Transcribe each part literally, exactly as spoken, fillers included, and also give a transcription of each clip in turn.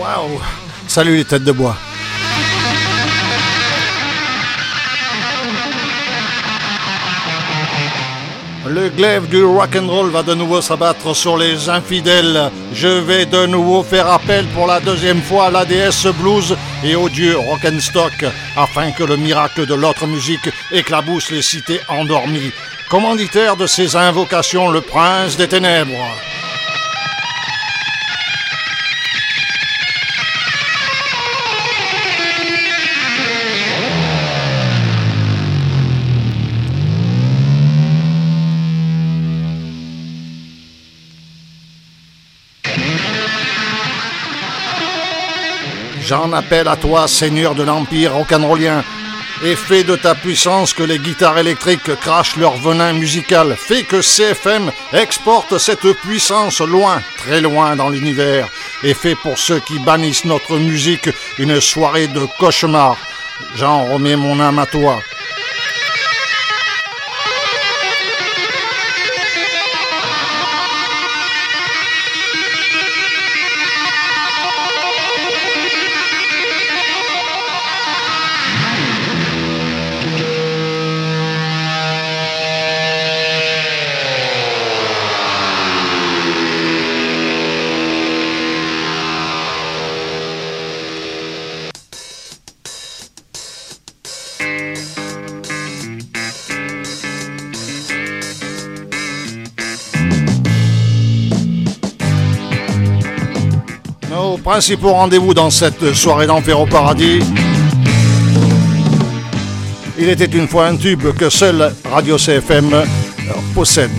Waouh! Salut les têtes de bois. Le glaive du rock'n'roll va de nouveau s'abattre sur les infidèles. Je vais de nouveau faire appel pour la deuxième fois à l'A D S Blues et au dieu Rock'n'Stock, afin que le miracle de l'autre musique éclabousse les cités endormies. Commanditaire de ces invocations, le prince des ténèbres. J'en appelle à toi, seigneur de l'empire rock'n'rollien, et fais de ta puissance que les guitares électriques crachent leur venin musical. Fais que C F M exporte cette puissance loin, très loin dans l'univers, et fais pour ceux qui bannissent notre musique une soirée de cauchemar. J'en remets mon âme à toi. Principaux rendez-vous dans cette soirée d'enfer au paradis. Il était une fois un tube que seule Radio C F M possède.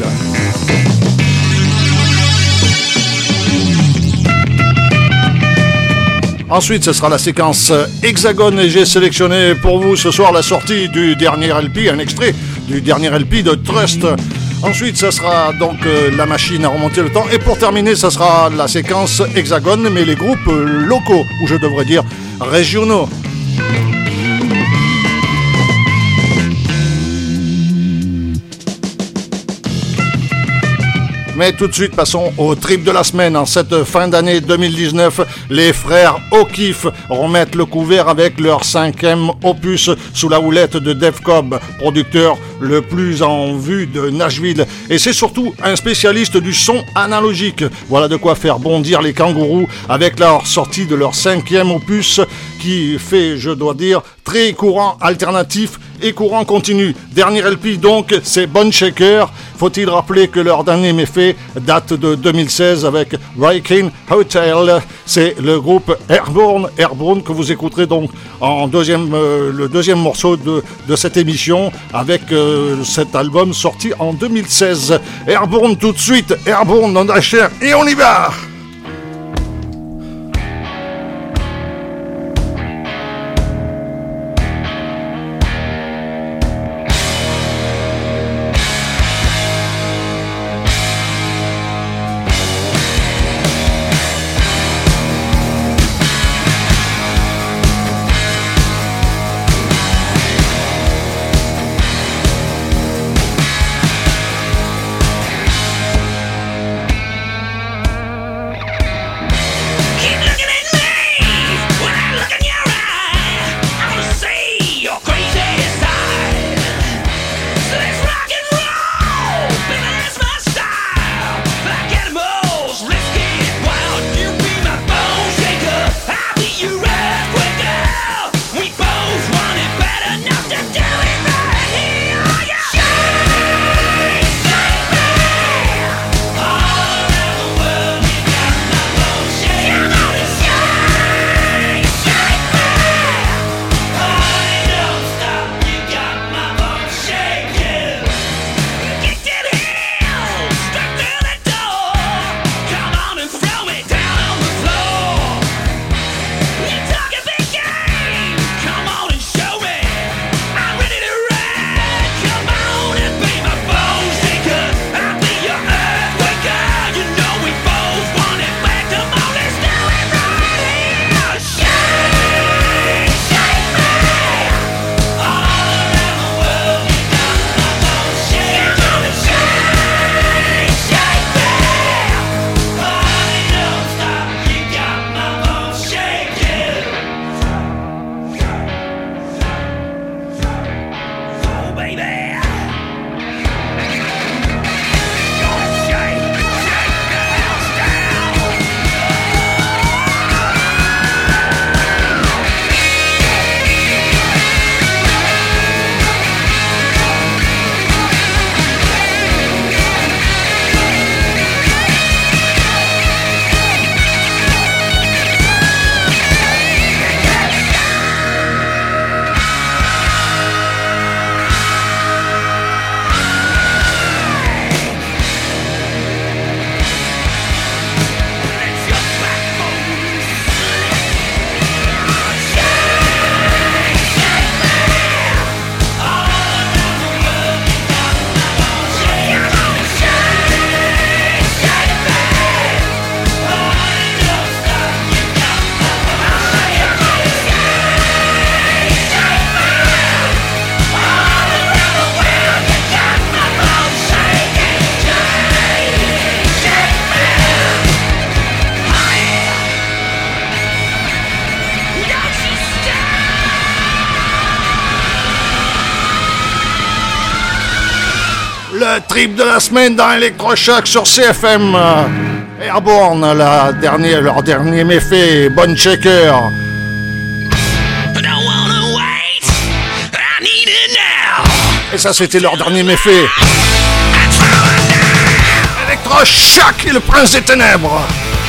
Ensuite, ce sera la séquence Hexagone et j'ai sélectionné pour vous ce soir la sortie du dernier L P, un extrait du dernier L P de Trust. Ensuite, ça sera donc euh, la machine à remonter le temps. Et pour terminer, ça sera la séquence Hexagone, mais les groupes euh, locaux, ou je devrais dire régionaux. Mais tout de suite, passons au trip de la semaine. En cette fin d'année deux mille dix-neuf, les frères O'Keefe remettent le couvert avec leur cinquième opus sous la houlette de Dave Cobb, producteur le plus en vue de Nashville. Et c'est surtout un spécialiste du son analogique. Voilà de quoi faire bondir les kangourous avec la sortie de leur cinquième opus qui fait, je dois dire, très courant alternatif et courant continu. Dernier L P donc, c'est Bone Shaker. Faut-il rappeler que leur dernier méfait date de deux mille seize avec Viking Hotel. C'est le groupe Airborne, Airborne que vous écouterez donc en deuxième, euh, le deuxième morceau de, de cette émission avec euh, cet album sorti en deux mille seize. Airborne tout de suite, Airborne dans la chair et on y va! le trip de la semaine dans Electrochoc sur C F M. Airborne, la dernière, leur dernier méfait, bonne checker. Et ça, c'était leur dernier méfait. Electrochoc et le prince des ténèbres.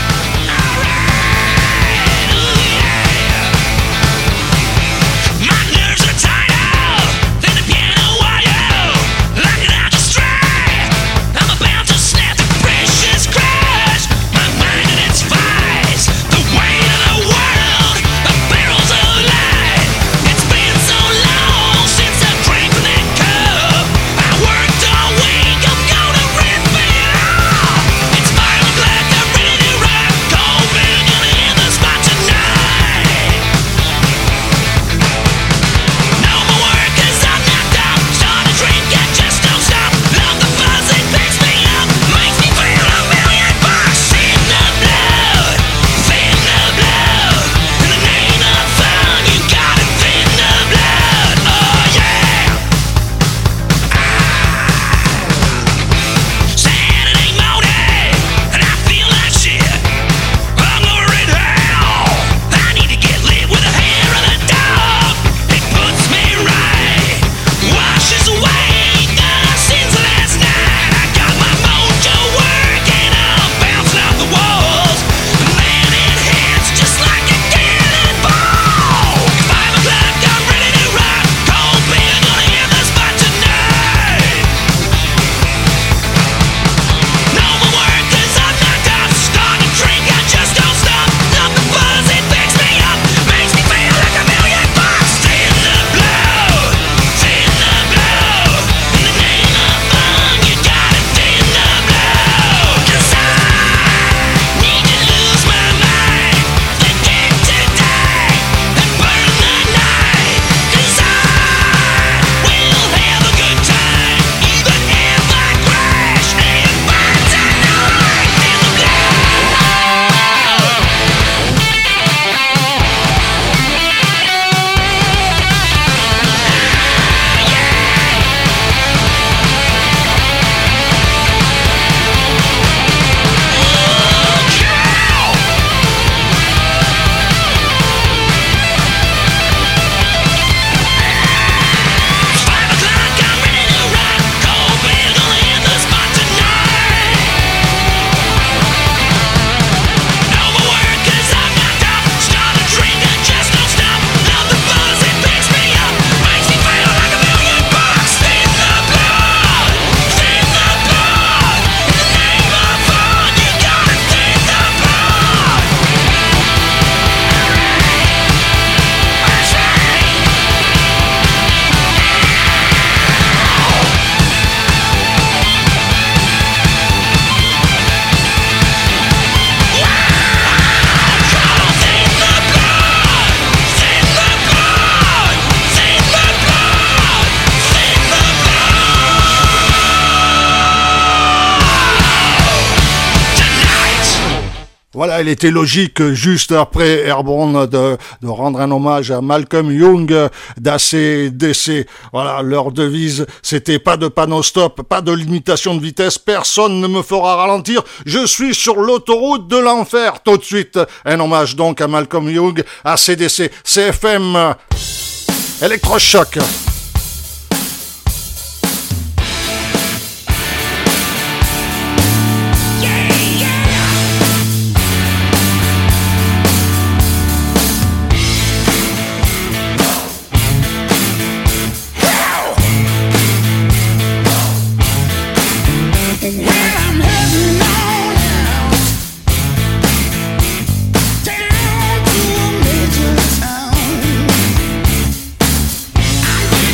Voilà, il était logique, juste après Airborne, de, de rendre un hommage à Malcolm Young d'A C D C. Voilà, leur devise, c'était pas de panneau stop, pas de limitation de vitesse, personne ne me fera ralentir, je suis sur l'autoroute de l'enfer. Tout de suite, un hommage donc à Malcolm Young, A C D C, C F M, Electrochoc. Down to a major town.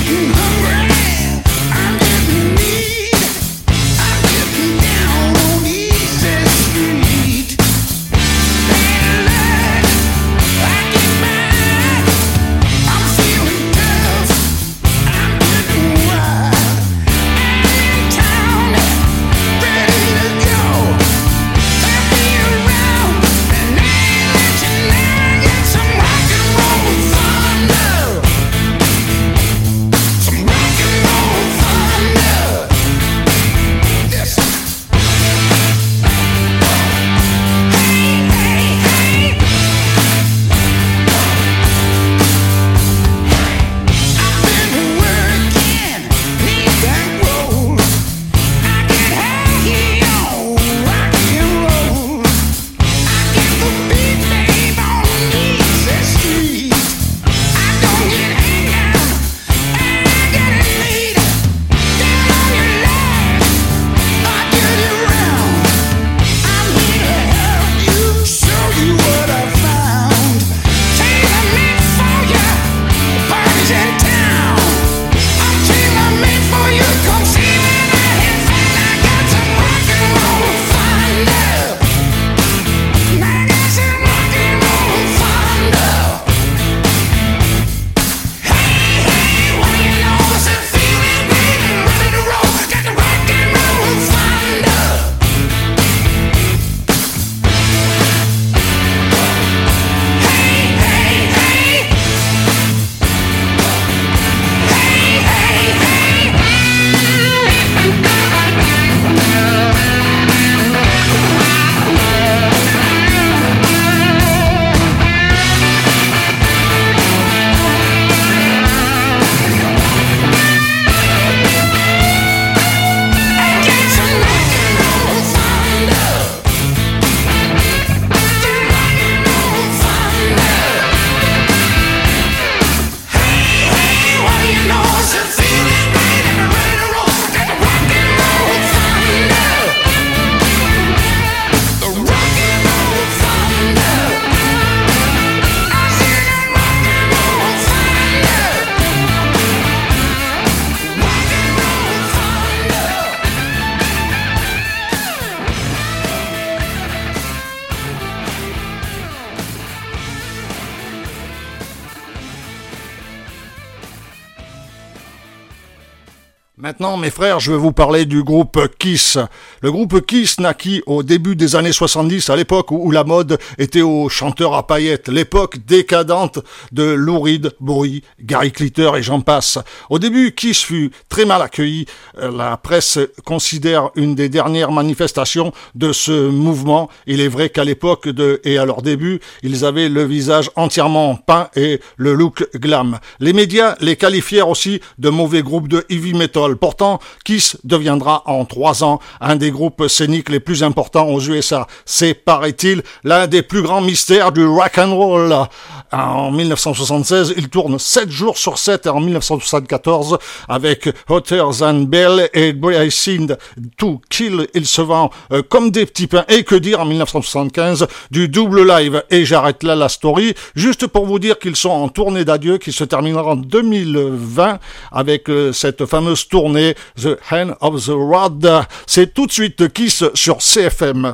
Maintenant, mes frères, je vais vous parler du groupe Kiss. Le groupe Kiss naquit au début des années soixante-dix, à l'époque où la mode était aux chanteurs à paillettes, l'époque décadente de Lou Reed, Bowie, Gary Glitter et j'en passe. Au début, Kiss fut très mal accueilli. La presse considère une des dernières manifestations de ce mouvement. Il est vrai qu'à l'époque de, et à leur début, ils avaient le visage entièrement peint et le look glam. Les médias les qualifièrent aussi de mauvais groupe de heavy metal. Pourtant, Kiss deviendra en trois ans un des groupes scéniques les plus importants aux U S A. C'est, paraît-il, l'un des plus grands mystères du rock and roll. En dix-neuf cent soixante-seize, ils tournent sept jours sur sept et en dix-neuf cent soixante-quatorze, avec Hotter Than Bell et Bracing to Kill, ils se vendent euh, comme des petits pains. Et que dire en dix-neuf cent soixante-quinze du double live. Et j'arrête là la story, juste pour vous dire qu'ils sont en tournée d'adieu qui se terminera en deux mille vingt avec euh, cette fameuse tournée The Hand of the Rod. C'est tout de suite Kiss sur C F M.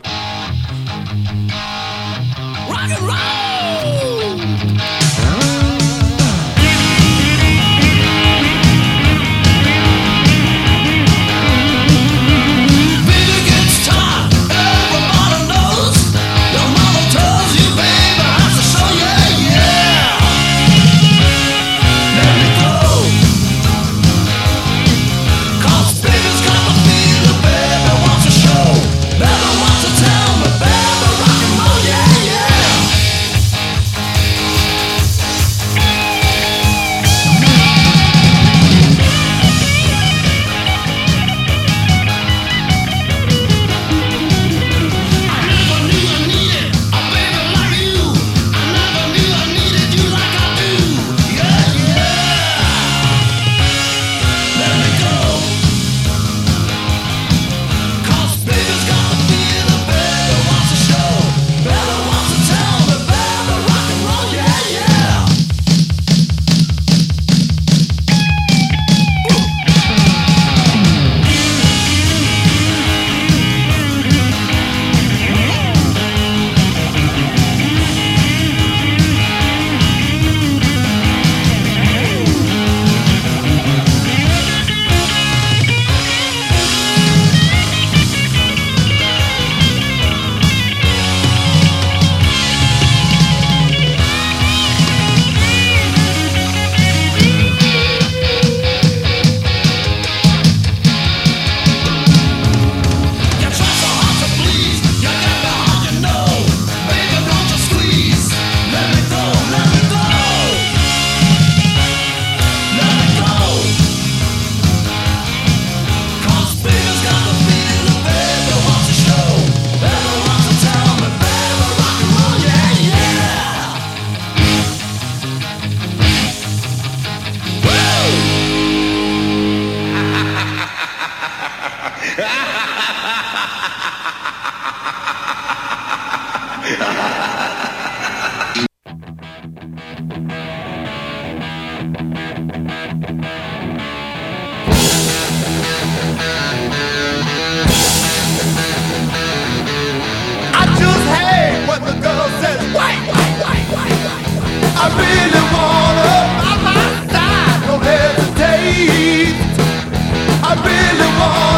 Rock and roll!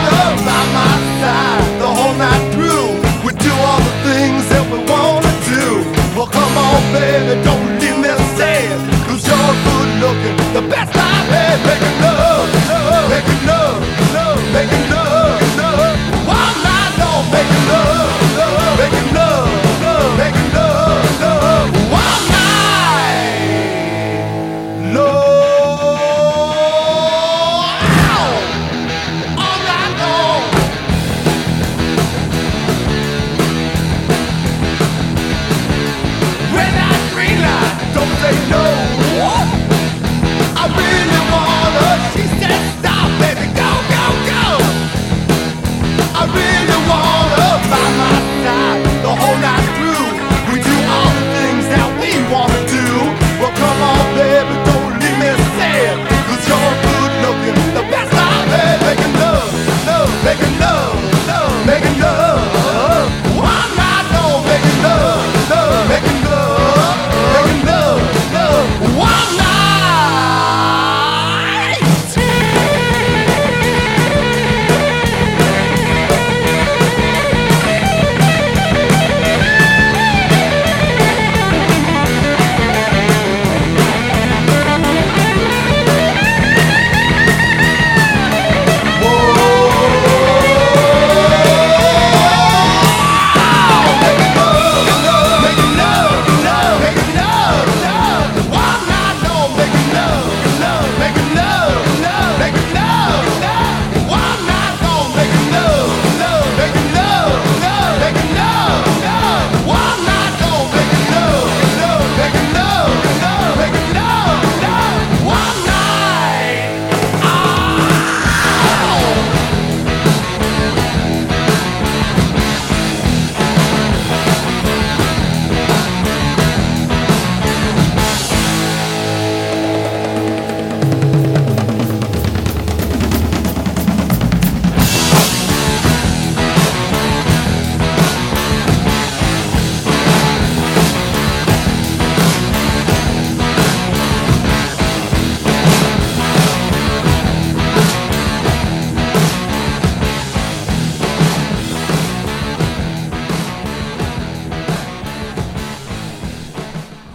The whole night through, we do all the things that we wanna do.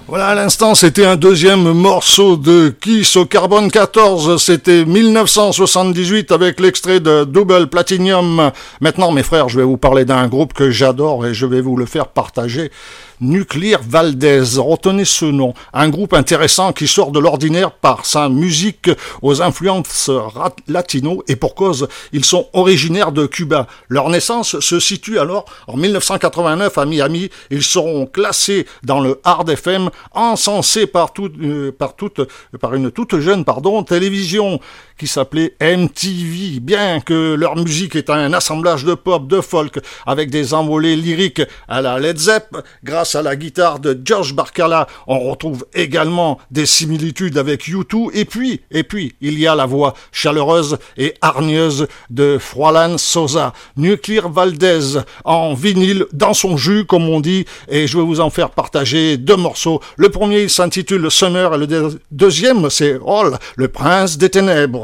Voilà, à l'instant, c'était un deuxième morceau de Kiss au carbone quatorze. C'était mille neuf cent soixante-dix-huit avec l'extrait de Double Platinum. Maintenant, mes frères, je vais vous parler d'un groupe que j'adore et je vais vous le faire partager. Nuclear Valdez, retenez ce nom. Un groupe intéressant qui sort de l'ordinaire par sa musique aux influences latino et pour cause, ils sont originaires de Cuba. Leur naissance se situe alors en mille neuf cent quatre-vingt-neuf à Miami. Ils seront classés dans le Hard F M, encensés par, tout, euh, par, toute, par une toute jeune pardon, télévision qui s'appelait M T V, bien que leur musique est un assemblage de pop, de folk, avec des envolées lyriques à la Led Zepp. Grâce à la guitare de George Barcala, on retrouve également des similitudes avec U deux, et puis, et puis, il y a la voix chaleureuse et hargneuse de Froilan Sosa. Nuclear Valdez, en vinyle, dans son jus, comme on dit, et je vais vous en faire partager deux morceaux. Le premier, il s'intitule Summer, et le deux- deuxième, c'est All, le prince des ténèbres.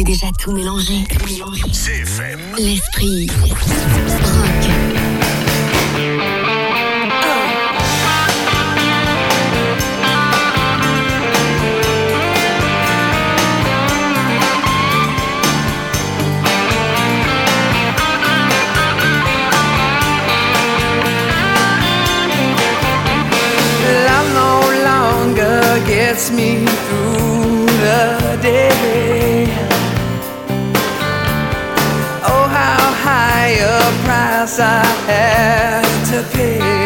C'est déjà tout mélangé. C F M. L'esprit rock. Gets me through the day. Oh, how high a price I have to pay.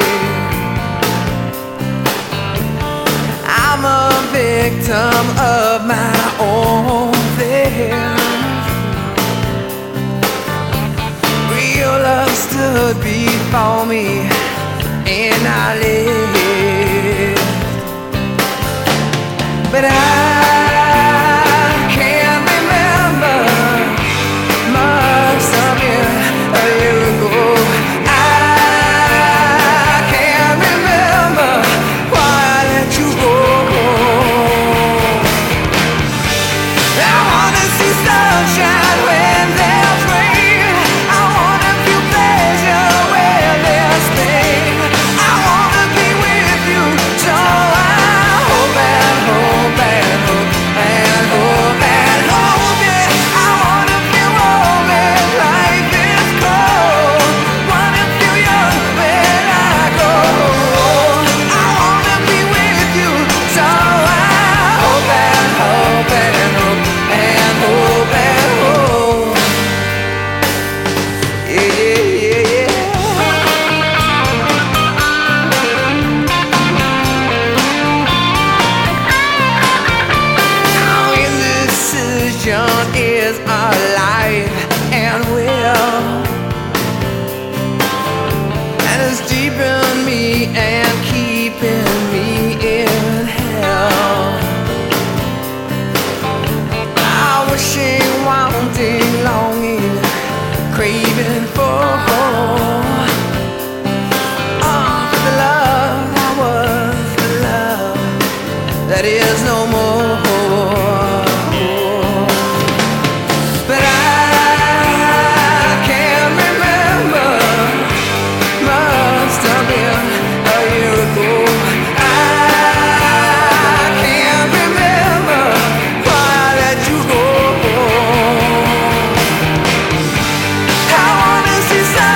I'm a victim of my own fear. Real love stood before me and I lived. But I can't remember much of you a year ago. I can't remember why I let you go. I wanna see sunshine when there's rain. I wanna feel pleasure where there's pain. I wanna be with you, so I hope and hope and hope and hope and hope, yeah. I wanna feel warm when life is cold. Wanna feel young when I go. I wanna be with you, so I hope and hope and hope and hope and hope. Yeah, yeah, yeah, Our indecision is alive and well, and it's deep in me and keeping me in hell. I'm wishing, wanting, longing, craving for oh, the love that was the love that is no more. But I can't remember must have been a year ago. I can't remember why I let you go. I wanna see sunshine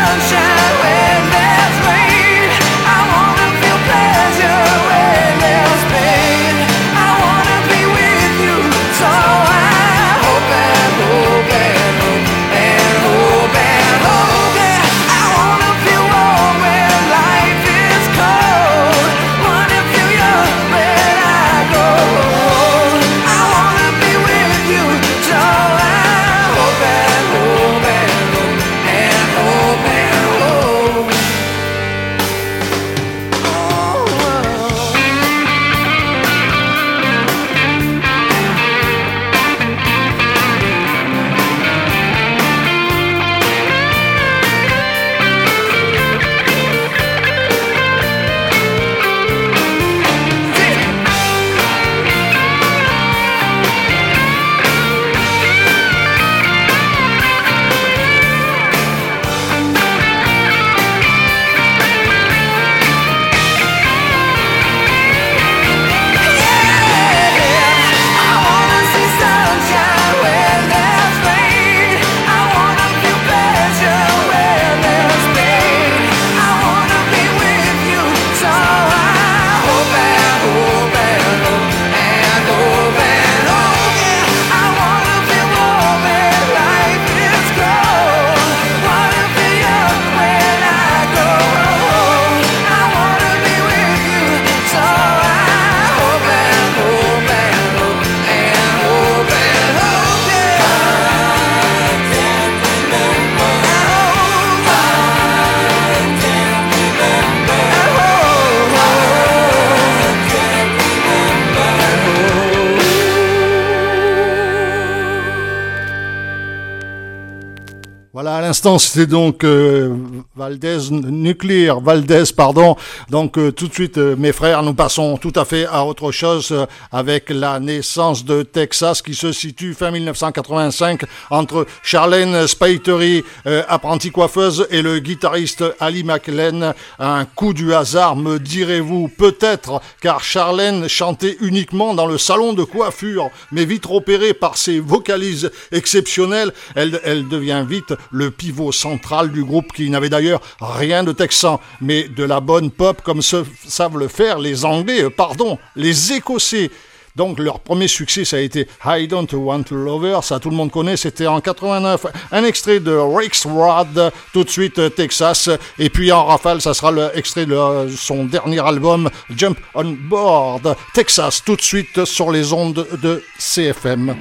l'instant, c'était donc euh, Valdez Nuclear, Valdez, pardon. Donc euh, tout de suite, euh, mes frères, nous passons tout à fait à autre chose euh, avec la naissance de Texas qui se situe fin dix-neuf cent quatre-vingt-cinq entre Charlene Spiteri, euh, apprentie coiffeuse, et le guitariste Ali McLean. Un coup du hasard, me direz-vous, peut-être, car Charlene chantait uniquement dans le salon de coiffure, mais vite repérée par ses vocalises exceptionnelles, elle, elle devient vite le pivot central du groupe qui n'avait d'ailleurs rien de texan, mais de la bonne pop comme se, savent le faire les Anglais, euh, pardon, les Écossais. Donc leur premier succès, ça a été I Don't Want to Love Her, ça tout le monde connaît, c'était en quatre-vingt-neuf. Un extrait de Rick's Rod, tout de suite Texas, et puis en rafale, ça sera l'extrait de son dernier album, Jump on Board. Texas, tout de suite sur les ondes de C F M.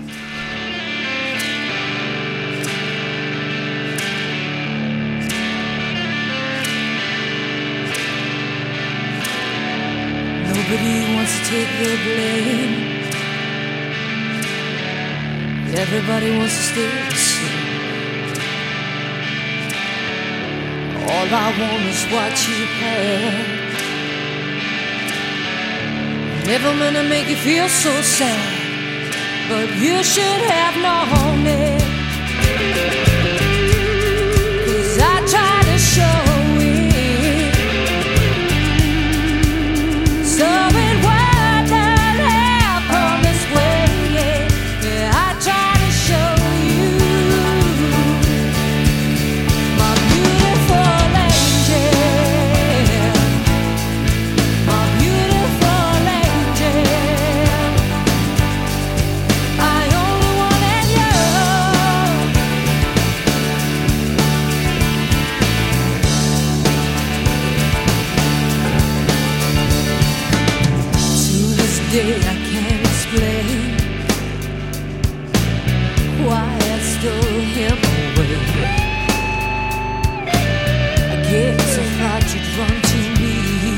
Nobody wants to take the blame. Everybody wants to stay the same. All I want is what you have. Never meant to make you feel so sad, but you should have known it. 'Cause I tried to show it. So it would not happen this way. Yeah, I try to show you my beautiful angel, my beautiful angel. I only wanted you. To this day I can't explain why I stole him away. I guess I thought you'd run to me.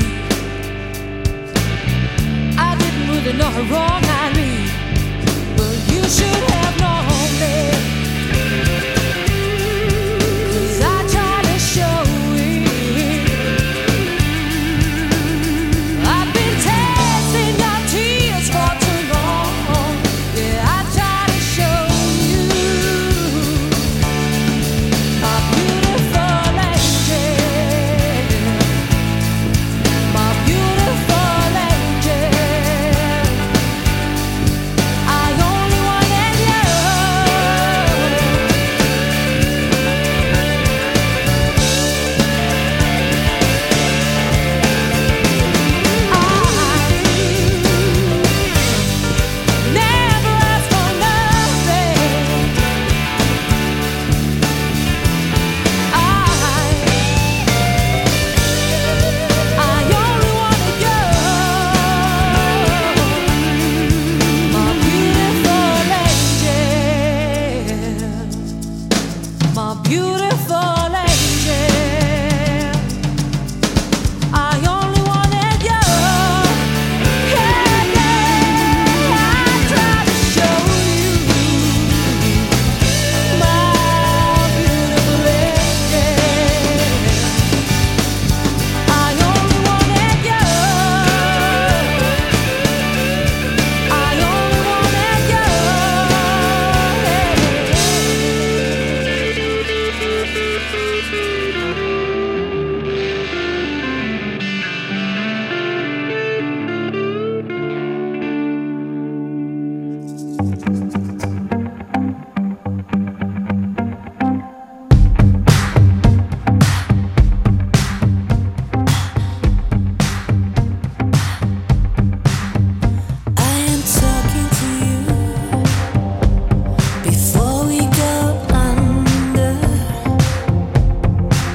I didn't really know how wrong I did, but you should have known it. 'Cause I tried to show it. I've been tasting your tears for too long. Yeah, I try to show you my beautiful angel, my beautiful angel. I only wanted you. I never asked for nothing. I I only wanted you, my beautiful angel, my beautiful angel. I only wanted you. Yeah, yeah. I tried to show you my beautiful angel. I only wanted you. I only wanted you. I am talking to you before we go under.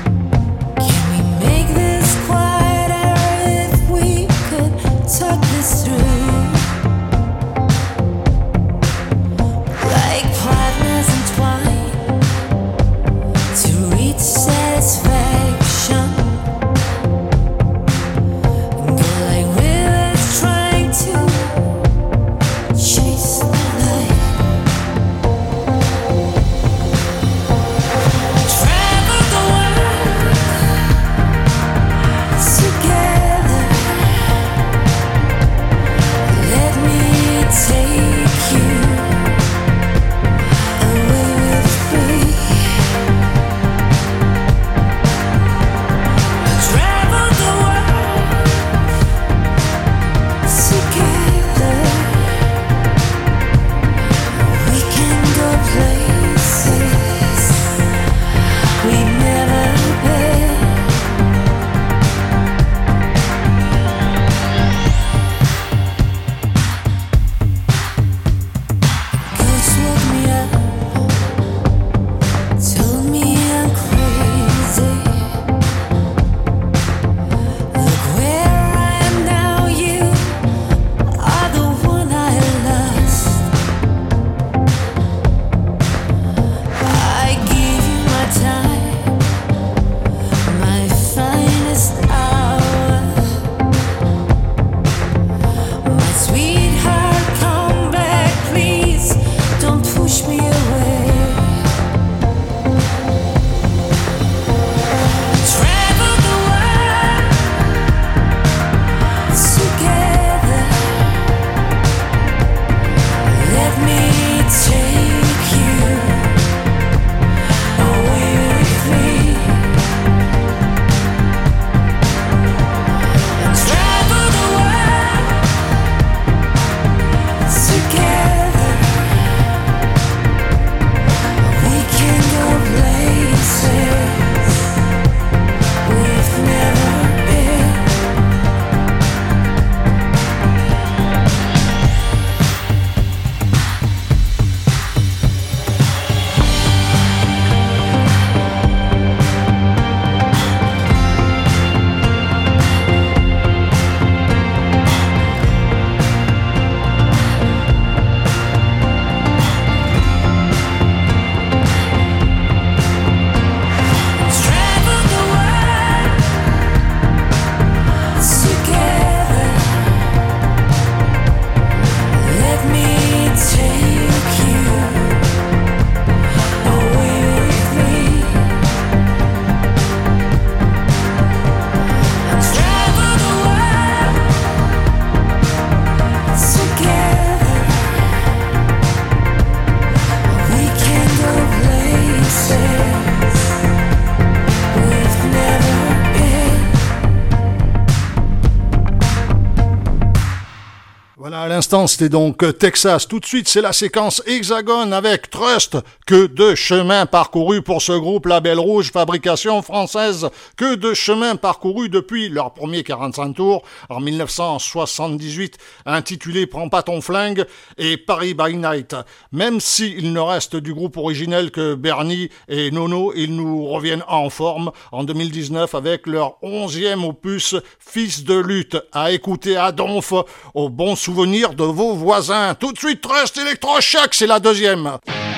l'instant, c'était donc Texas. Tout de suite, c'est la séquence Hexagone avec Trust. Que de chemin parcouru pour ce groupe Label Rouge, fabrication française. Que de chemin parcouru depuis leur premier quarante-cinq tours en dix-neuf cent soixante-dix-huit, intitulé Prends pas ton flingue et Paris by Night. Même s'il ne reste du groupe originel que Bernie et Nono, ils nous reviennent en forme en deux mille dix-neuf avec leur onzième opus Fils de lutte. À écouter à donf, au bon souvenir de vos voisins. Tout de suite, Trust Electrochoc, c'est la deuxième.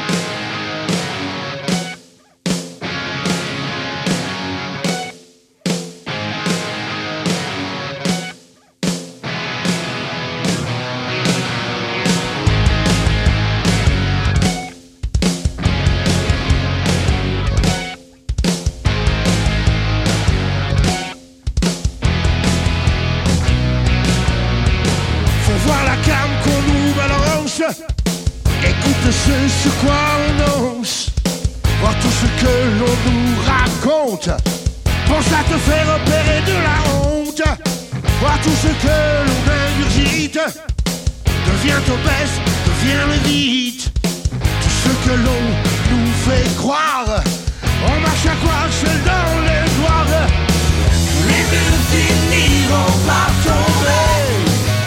Écoute ce sur quoi on ose, voir tout ce que l'on nous raconte. Pense à te faire opérer de la honte, voir tout ce que l'on ingurgite. Devient obèse, devient vite. Tout ce que l'on nous fait croire, on marche à quoi seul dans les noirs. Les murs finiront par tomber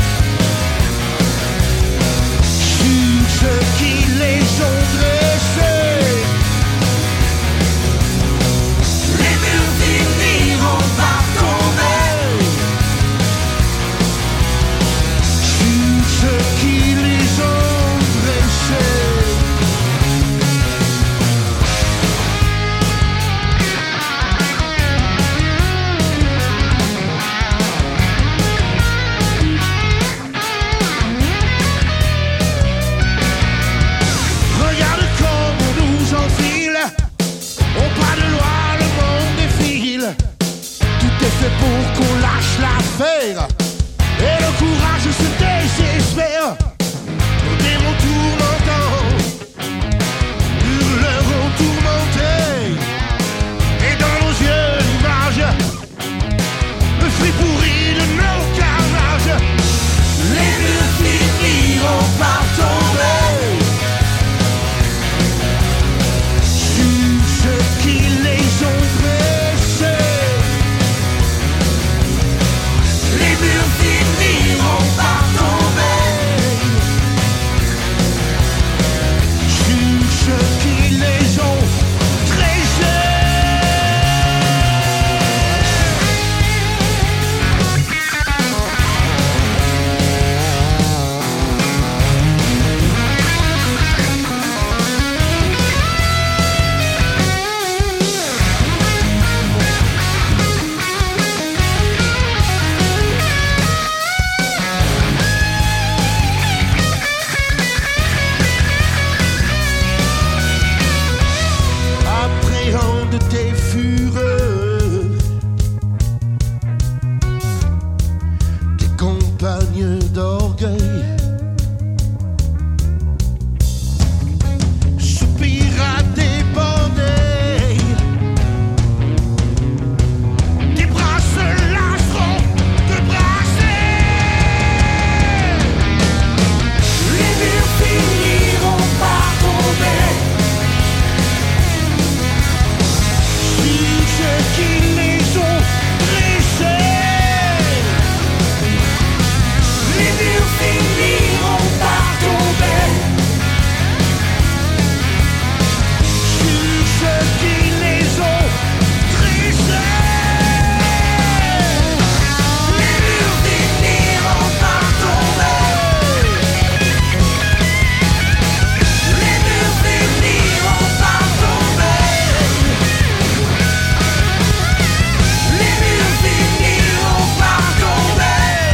ceux qui les ont dressés. Les murs finiront par tomber sur ceux qui les ont dressés. C'est pour qu'on lâche l'affaire et le courage se désespère. Nos démons tourmentants hurleront tourmentés, et dans nos yeux l'image, le fruit pourri de nos carnages. Les murs finiront par tomber sur ceux qui les ont pressés. Les murs finiront par tomber sur ceux qui les ont dressés. Appréhende tes fureurs, tes compagnes d'orgueil. Soupire à déborder, tes bras se lasseront de brasser. Les murs finiront par tomber sur ceux qui les ont dressés. Les murs finiront par tomber sur ceux qui les ont dressés. Les murs finiront par tomber. Les murs finiront par tomber. Les murs finiront par tomber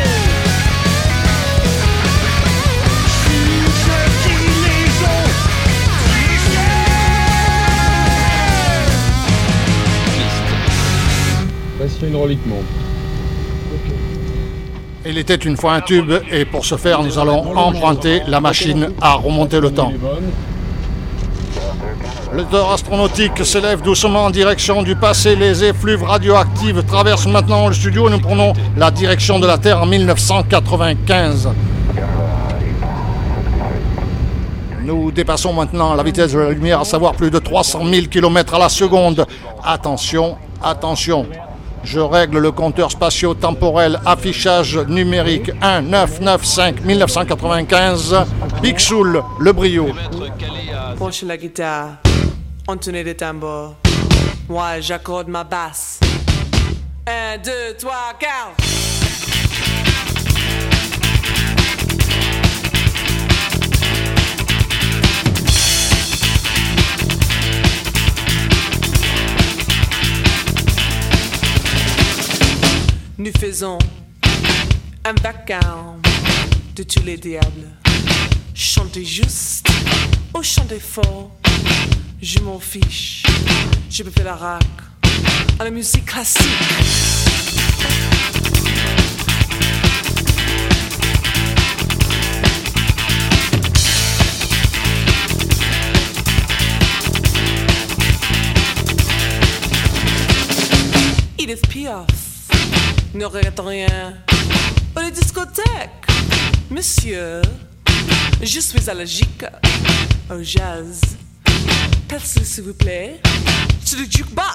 sur ceux qui les ont dressés. Passion hydrauliquement. Il était une fois un tube et pour ce faire, nous allons emprunter la machine à remonter le temps. Le moteur astronautique s'élève doucement en direction du passé. Les effluves radioactives traversent maintenant le studio. Nous prenons la direction de la Terre en mille neuf cent quatre-vingt-quinze. Nous dépassons maintenant la vitesse de la lumière, à savoir plus de trois cent mille kilomètres à la seconde. Attention, attention. Je règle le compteur spatio-temporel, affichage numérique un neuf neuf cinq dix-neuf cent quatre-vingt-quinze. Big Soul, le brio. Penche la guitare, entonner des tambours. Moi, j'accorde ma basse. Un, deux, trois, quatre. Nous faisons un vacarme de tous les diables. Chantez juste ou chantez fort, je m'en fiche. Je peux faire la rac à la musique classique. Edith Piaf ne regrette rien pour les discothèques. Monsieur, je suis allergique au jazz. Passez s'il vous plaît sur le jukebox.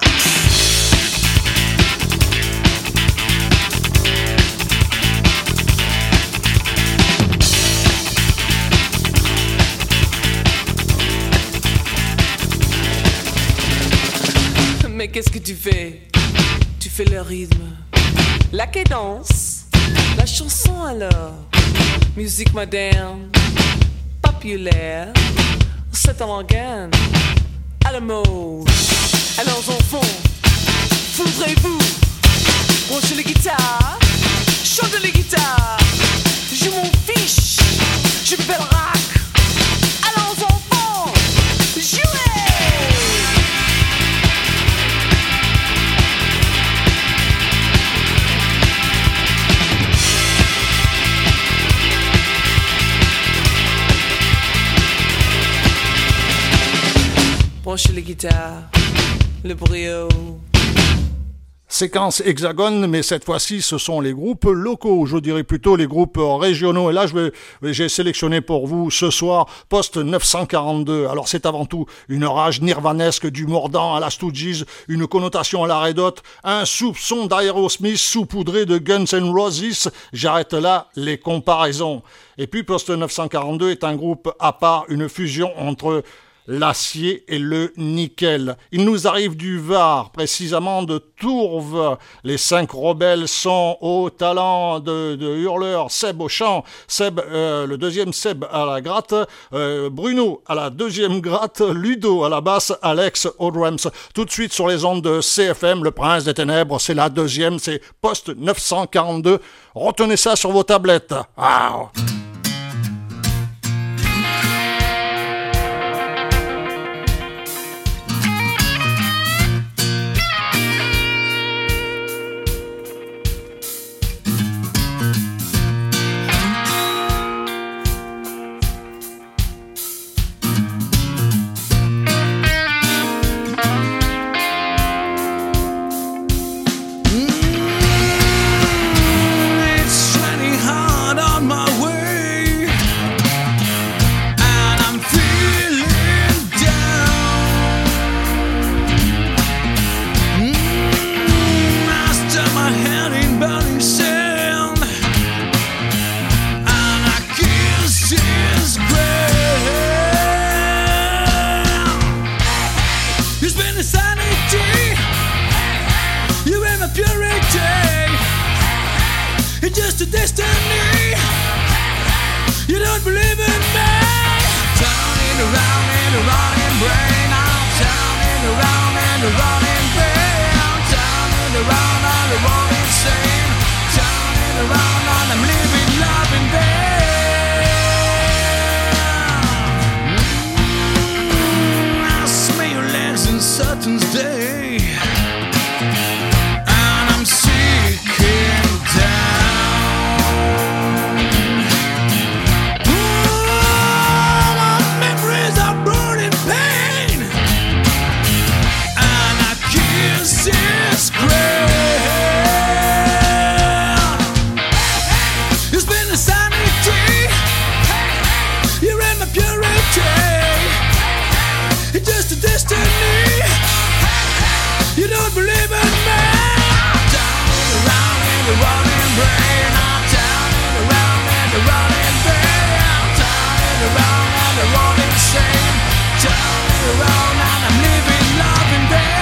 Mais qu'est-ce que tu fais? Tu fais le rythme, la cadence, la chanson alors. Musique moderne, populaire, c'est un organe à la mode. Alors enfants, voudrez-vous branchez les guitares, chantez les guitares. Je m'en fiche, je fais le rock. Alors enfants, jouez. Branchez les guitares, le brio. Séquence hexagone, mais cette fois-ci, ce sont les groupes locaux, je dirais plutôt les groupes régionaux. Et là, je vais, j'ai sélectionné pour vous ce soir Post neuf cent quarante-deux. Alors, c'est avant tout une rage nirvanesque du mordant à la Stooges, une connotation à la Red Hot, un soupçon d'Aerosmith saupoudré de Guns N' Roses. J'arrête là les comparaisons. Et puis, Post neuf cent quarante-deux est un groupe à part, une fusion entre l'acier et le nickel. Il nous arrive du Var, précisément de Tourves. Les cinq rebelles sont au talent de, de hurleurs. Seb au chant, Seb, euh, le deuxième Seb à la gratte, euh, Bruno à la deuxième gratte, Ludo à la basse, Alex au drums. Tout de suite sur les ondes de C F M, le Prince des Ténèbres, c'est la deuxième, c'est Post neuf cent quarante-deux. Retenez ça sur vos tablettes. Ah. I believe in me. I'm down and around in the running brain. I'm down and around in the running brain. I'm down and around and the rolling same. Down and around and I'm living love in vain.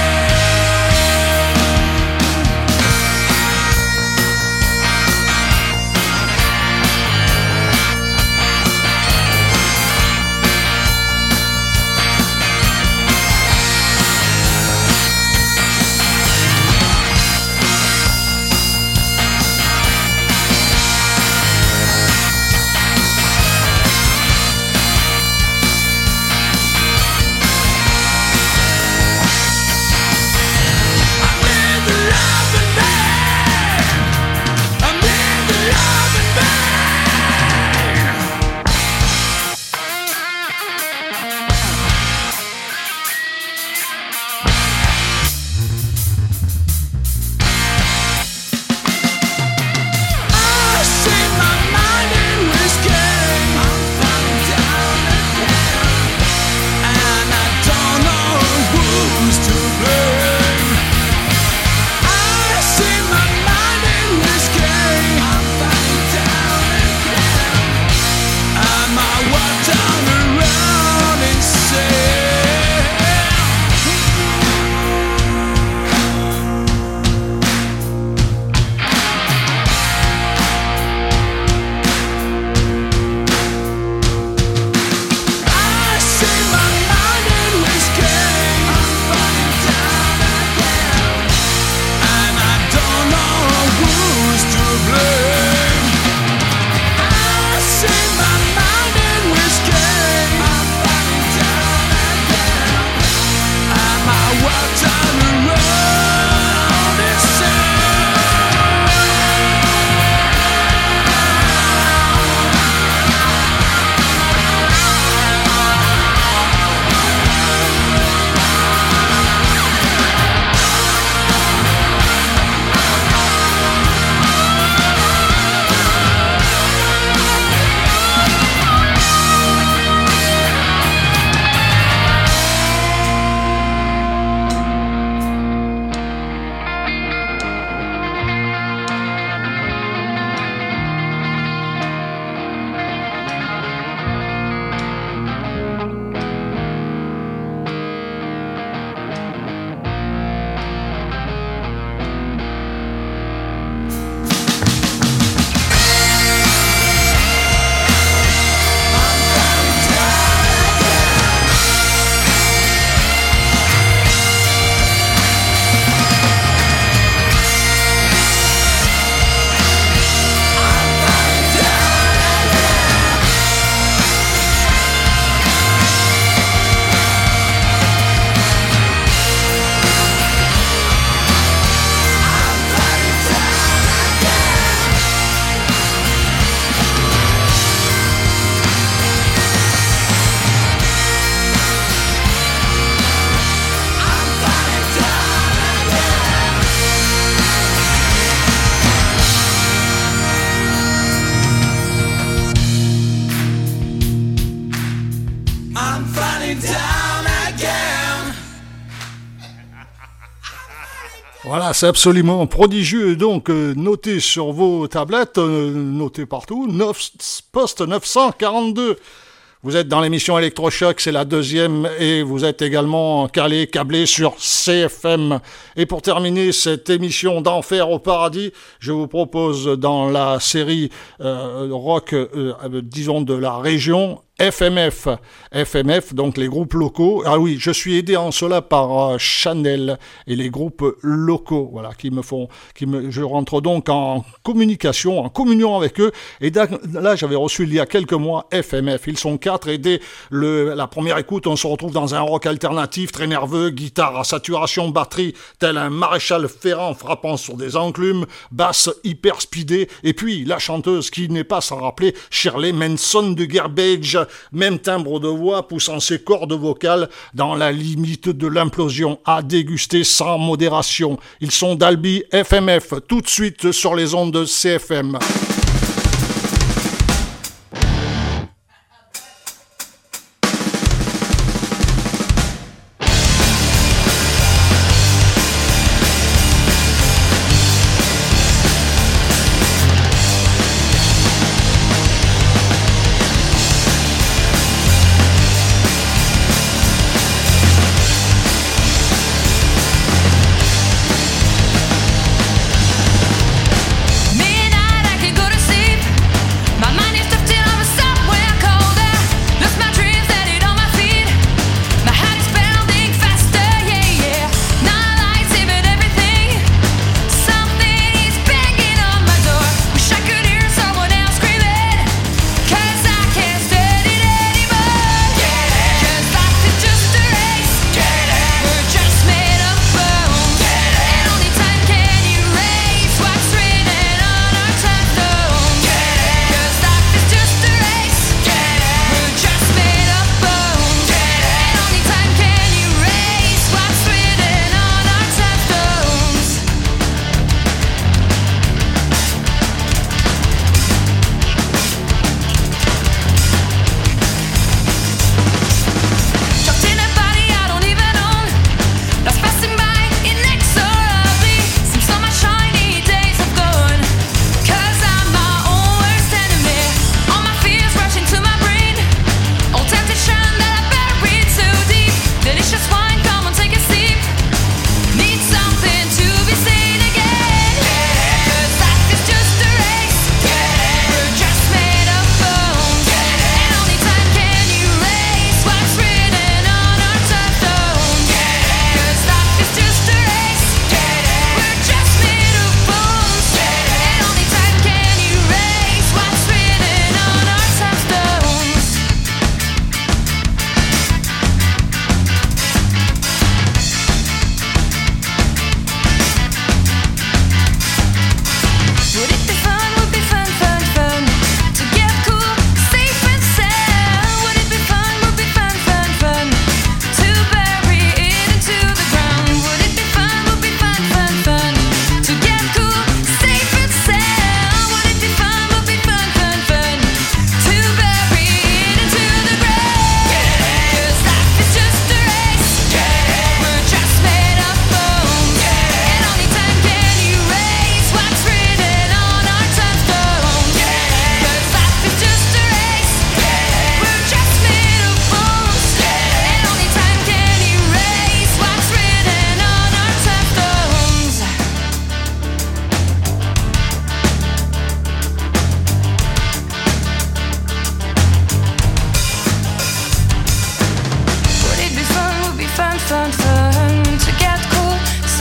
Voilà, c'est absolument prodigieux. Donc, euh, notez sur vos tablettes, euh, notez partout, neuf, poste neuf cent quarante-deux. Vous êtes dans l'émission Electrochoc, c'est la deuxième, et vous êtes également calé, câblé sur C F M. Et pour terminer cette émission d'Enfer au Paradis, je vous propose dans la série euh, rock, euh, disons de la région, F M F, F M F, donc les groupes locaux. Ah oui, je suis aidé en cela par euh, Chanel et les groupes locaux, voilà, qui me font, qui me, je rentre donc en communication, en communion avec eux. Et là, j'avais reçu il y a quelques mois F M F. Ils sont quatre, et dès le, la première écoute, on se retrouve dans un rock alternatif très nerveux, guitare à saturation, batterie, tel un maréchal ferrant frappant sur des enclumes, basse hyper speedée, et puis la chanteuse qui n'est pas sans rappeler Shirley Manson de Garbage. Même timbre de voix poussant ses cordes vocales dans la limite de l'implosion, à déguster sans modération. Ils sont d'Albi F M F, tout de suite sur les ondes de C F M.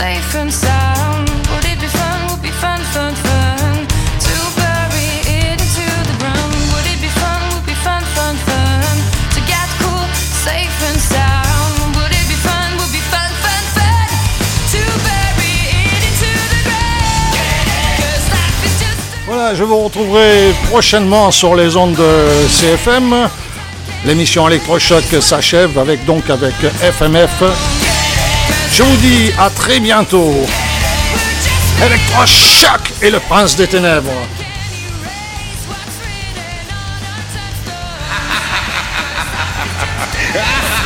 safe and sound? Would it be fun? Would be fun, fun, fun to bury it into the ground? Would it be fun? Would be fun, fun, fun to get cool, safe and sound? Would it be fun? Would be fun, fun, fun to bury it into the ground? 'Cause life is just a Voilà, je vous retrouverai prochainement sur les ondes de C F M. L'émission Electrochoc s'achève avec donc avec F M F. Je vous dis à très bientôt. Electrochoc et le prince des ténèbres. what's written on our